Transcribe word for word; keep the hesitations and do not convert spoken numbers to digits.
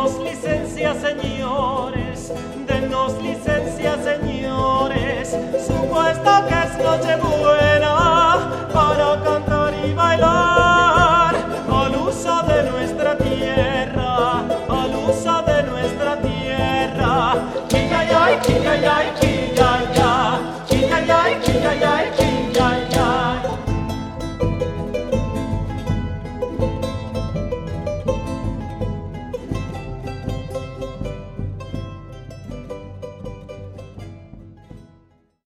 Denos licencia, señores, denos licencia, señores, supuesto que es noche buena para cantar y bailar al uso de nuestra tierra, al uso de nuestra tierra. Chi-ya-ya, chi-ya-ya,